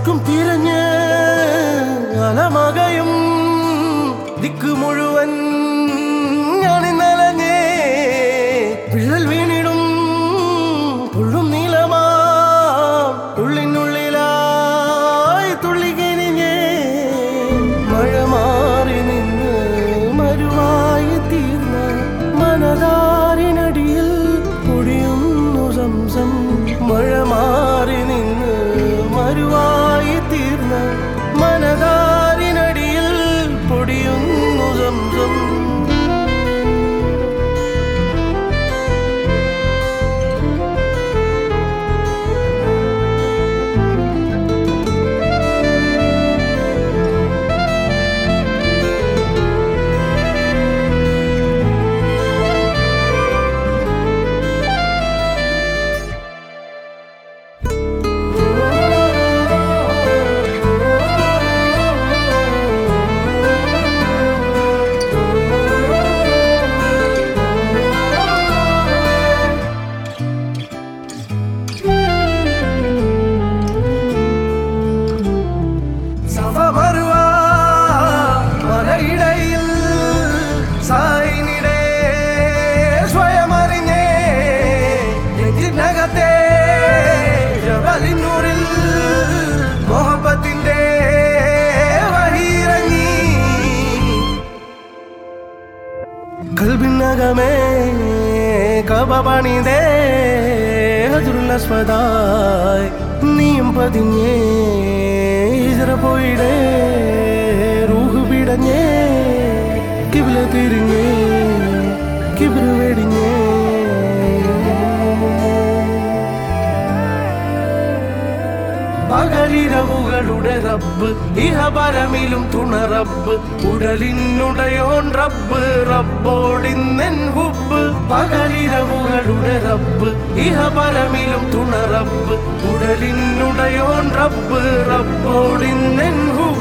ദിക്കും തിരഞ്ഞ് അലമകയും ദിക്ക് മുഴുവൻ ഞാനിന്നലഞ്ഞേ വിള്ളൽ വീണിടും പുള്ളും നീലമാം ഉള്ളിനുള്ളിലായി തുള്ളിക്കിരിഞ്ഞേ മഴ മാറി നിന്ന് മരുവായി തീർന്ന മനതാരിനടിയിൽ പൊടിയുന്നു സംസം മഴ മാറി നിന്ന് മരുവായി തീർന്ന മനതാരിനടിയിൽ പൊടിയുന്നു സംസം കൽബിനകമേ കബപണിതേ ഹജറുല്ലസ്വദായ് നീയും പതിഞ്ഞേ ഹിജ്റ പോയിടേ റൂഹ് പിടഞ്ഞേ കിബ്ല തിരിഞ്ഞേ കിബ്ര വെടിഞ്ഞേ പകലിരവുകളുടെ റബ്ബ് ഇഹപരമിലും തുണ റബ്ബ് ഉടലിനുടയോൻ റബ്ബ് റബ്ബോടിന്നെൻ ഹുബ്ബ് പകലിരവുകളുടെ റബ്ബ് ഇഹപരമിലും തുണ റബ്ബ് ഉടലിനുടയോൻ റബ്ബ് റബ്ബോടിന്നെൻ ഹുബ്ബ്